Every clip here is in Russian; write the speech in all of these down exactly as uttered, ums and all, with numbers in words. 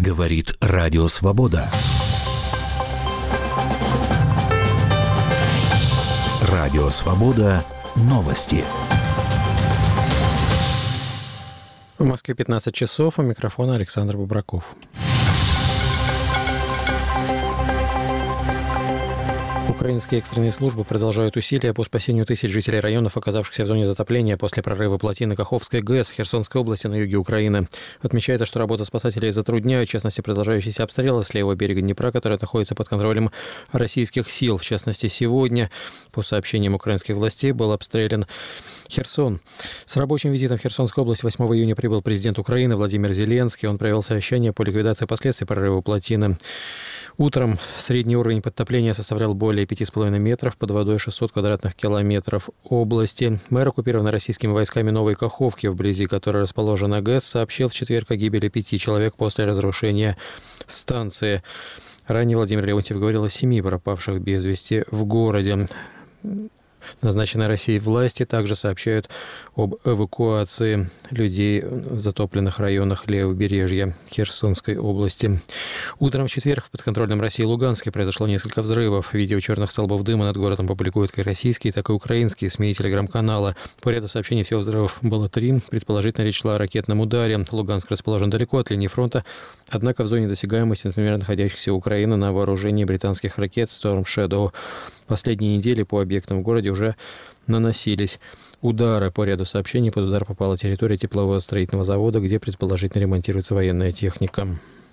Говорит Радио Свобода. Радио Свобода. Новости. В Москве пятнадцать часов. У микрофона Александр Бубраков. Украинские экстренные службы продолжают усилия по спасению тысяч жителей районов, оказавшихся в зоне затопления после прорыва плотины Каховской ГЭС в Херсонской области на юге Украины. Отмечается, что работа спасателей затрудняют, в частности, продолжающиеся обстрелы с левого берега Днепра, который находится под контролем российских сил. В частности, сегодня, по сообщениям украинских властей, был обстрелян Херсон. С рабочим визитом в Херсонскую область восьмого июня прибыл президент Украины Владимир Зеленский. Он провел совещание по ликвидации последствий прорыва плотины. Утром средний уровень подтопления составлял более пяти с половиной метров, под водой шестьсот квадратных километров области. Мэр оккупированной российскими войсками Новой Каховки, вблизи которой расположена ГЭС, сообщил в четверг о гибели пяти человек после разрушения станции. Ранее Владимир Леонтьев говорил о семи пропавших без вести в городе. Назначенные Россией власти также сообщают об эвакуации людей в затопленных районах левобережья Херсонской области. Утром в четверг в подконтрольном России Луганске произошло несколько взрывов. Видео черных столбов дыма над городом публикуют как российские, так и украинские СМИ и телеграм-каналы. По ряду сообщений всего взрывов было три. Предположительно, речь шла о ракетном ударе. Луганск расположен далеко от линии фронта, однако в зоне досягаемости, например, находящихся Украины на вооружении британских ракет Storm Shadow. Последние недели по объектам в городе уже наносились удары. По ряду сообщений под удар попала территория теплового строительного завода, где предположительно ремонтируется военная техника.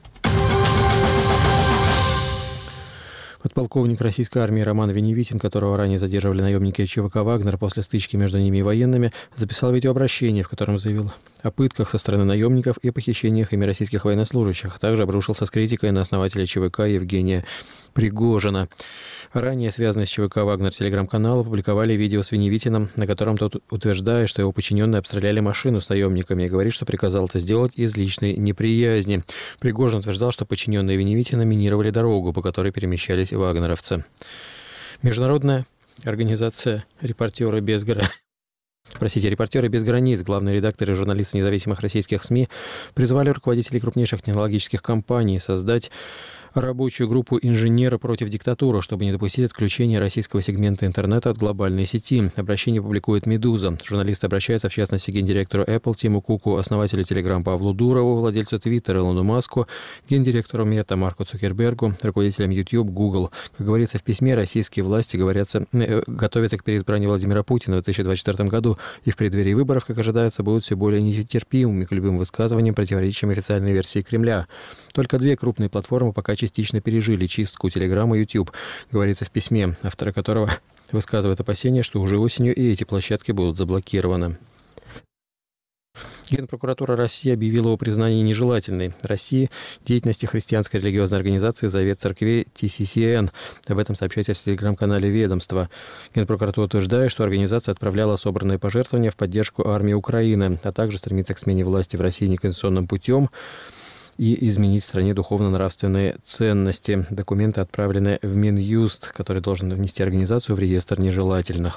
Подполковник российской армии Роман Веневитин, которого ранее задерживали наемники ЧВК «Вагнер» после стычки между ними и военными, записал видеообращение, в котором заявил о пытках со стороны наемников и похищениях ими российских военнослужащих. Также обрушился с критикой на основателя ЧВК Евгения Пригожина. Ранее связанные с ЧВК «Вагнер» телеграм-канал опубликовали видео с Веневитиным, на котором тот утверждает, что его подчиненные обстреляли машину с наемниками и говорит, что приказал это сделать из личной неприязни. Пригожин утверждал, что подчиненные Веневитина минировали дорогу, по которой перемещались вагнеровцы. Международная организация «Репортеры без границ». Простите, «Репортеры без границ», главные редакторы и журналисты независимых российских СМИ призвали руководителей крупнейших технологических компаний создать рабочую группу «Инженеры против диктатуры», чтобы не допустить отключения российского сегмента интернета от глобальной сети. Обращение публикует «Медуза». Журналисты обращаются, в частности, к гендиректору Apple Тиму Куку, основателю Telegram Павлу Дурову, владельцу Twitter Илону Маску, гендиректору Мета Марку Цукербергу, руководителям YouTube, Google. Как говорится в письме, российские власти говорятся, э, готовятся к переизбранию Владимира Путина в две тысячи двадцать четвёртом году и в преддверии выборов, как ожидается, будут все более нетерпимыми к любым высказываниям, противоречащим официальной версии Кремля. Только две крупные платформы пока частично пережили чистку Telegram и YouTube, говорится в письме, авторы которого высказывают опасения, что уже осенью и эти площадки будут заблокированы. Генпрокуратура России объявила о признании нежелательной России деятельности христианской религиозной организации «Завет церквей» Ти Си Си Эн. Об этом сообщается в телеграм-канале ведомства. Генпрокуратура утверждает, что организация отправляла собранные пожертвования в поддержку армии Украины, а также стремится к смене власти в России неконституционным путем и изменить в стране духовно-нравственные ценности. Документы отправлены в Минюст, который должен внести организацию в реестр нежелательных.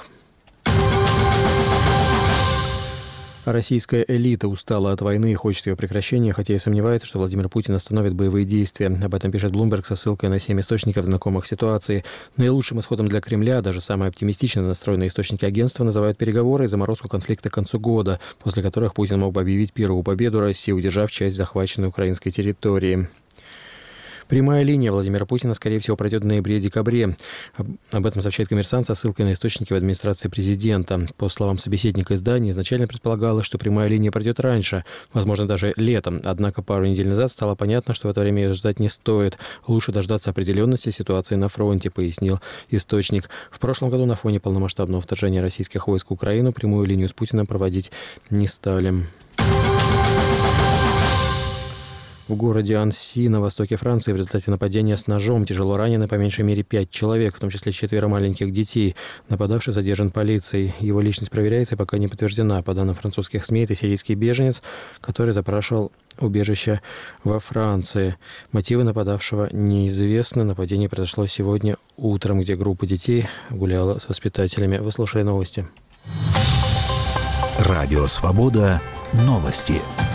Российская элита устала от войны и хочет ее прекращения, хотя и сомневается, что Владимир Путин остановит боевые действия. Об этом пишет Bloomberg со ссылкой на семь источников, знакомых ситуации. Наилучшим исходом для Кремля, даже самые оптимистично настроенные источники агентства, называют переговоры и заморозку конфликта к концу года, после которых Путин мог бы объявить первую победу России, удержав часть захваченной украинской территории. Прямая линия Владимира Путина, скорее всего, пройдет в ноябре-декабре. Об этом сообщает «Коммерсант» со ссылкой на источники в администрации президента. По словам собеседника издания, изначально предполагалось, что прямая линия пройдет раньше, возможно, даже летом. Однако пару недель назад стало понятно, что в это время ее ждать не стоит. Лучше дождаться определенности ситуации на фронте, пояснил источник. В прошлом году на фоне полномасштабного вторжения российских войск в Украину прямую линию с Путиным проводить не стали. В городе Анси на востоке Франции в результате нападения с ножом тяжело ранены по меньшей мере пять человек, в том числе четверо маленьких детей. Нападавший задержан полицией. Его личность проверяется и пока не подтверждена. По данным французских СМИ, это сирийский беженец, который запрашивал убежище во Франции. Мотивы нападавшего неизвестны. Нападение произошло сегодня утром, где группа детей гуляла с воспитателями. Вы слушали новости. Радио «Свобода». Новости.